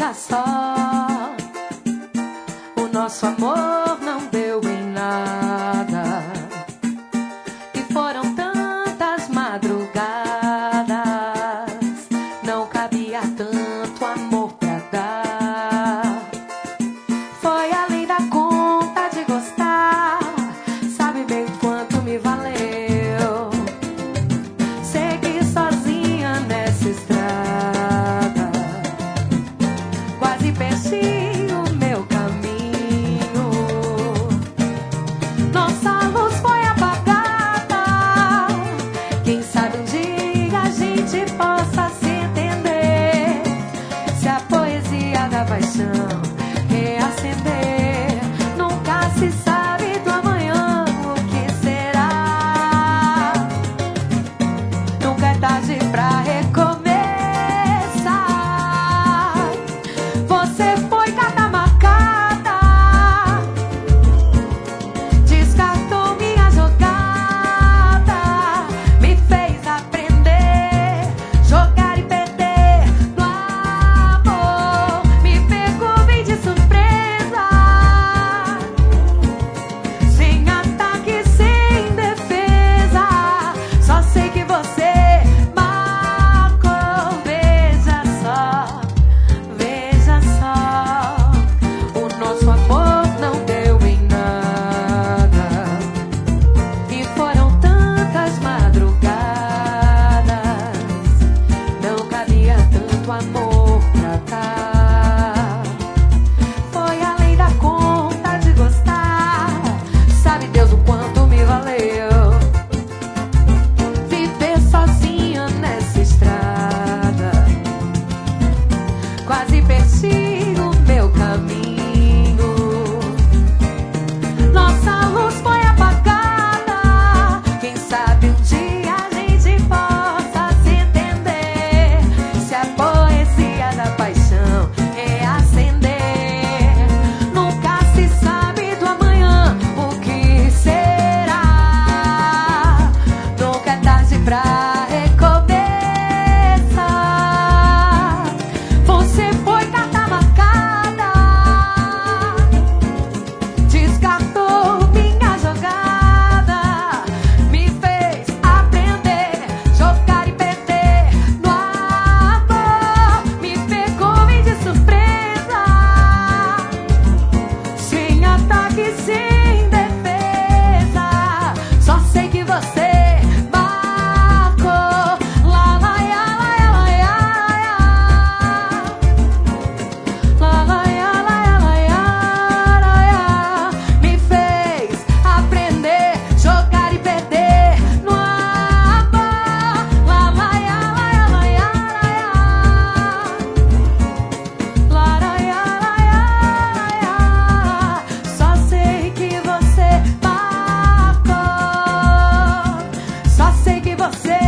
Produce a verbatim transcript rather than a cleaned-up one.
veja só, o nosso amor não deu em nada. E foram tantas madrugadas, não cabia tanto amor pra dar. Foi além da conta de gostar, sabe bem quanto me valeu seguir sozinha nessa estrada. Quase perdi o meu caminho, nossa luz foi apagada. Quem sabe um dia a gente possa se entender, se a poesia da paixão reacender. Nunca se sabe do amanhã o que será, nunca é tarde pra recomeçar. Você foi carta marcada, descartou minha jogada, me fez aprender, jogar e perder no amor. Me pegou bem de surpresa, sem ataque, sem defesa. Só sei que você marcou. Veja só, veja só, o nosso amor não deu em nada. E foram tantas madrugadas, não cabia tanto amor pra cá. Foi além da conta de gostar, sabe Deus o quanto me valeu viver sozinha nessa estrada. Quase perdi o meu caminho, nossa luz foi apagada. Quem sabe um dia a gente possa se entender, se a poesia da paixão reacender. Nunca se sabe do amanhã o que será, nunca é tarde pra recomeçar. Você foi carta marcada, descartou minha jogada, me fez aprender, jogar e perder no amor. Me pegou bem de surpresa, sem ataque, sem defesa. Só sei que você marcou. Lá, lá, ia, lá, ia, lá, ia, lá, lá, ia, lá, ia, lá, ia, lá, ia. Me fez aprender, jogar e perder no amor. Lá, lá, ia, lá, ia, lá, ia, lá, lá, ia, lá, ia. Só sei que você marcou, só sei que você